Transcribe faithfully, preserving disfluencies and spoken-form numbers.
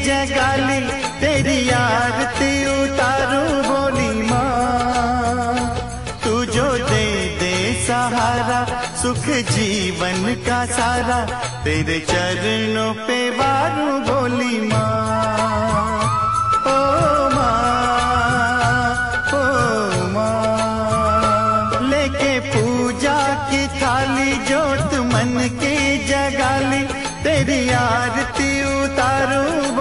जगाली, तेरी आरती उतारूं बोली माँ। तू जो दे दे सहारा, सुख जीवन का सारा, तेरे चरणों पे वारूं बोली माँ। ओ माँ, ओ माँ, लेके पूजा की थाली, जोत मन की जगाली, तेरी आरती उतारूं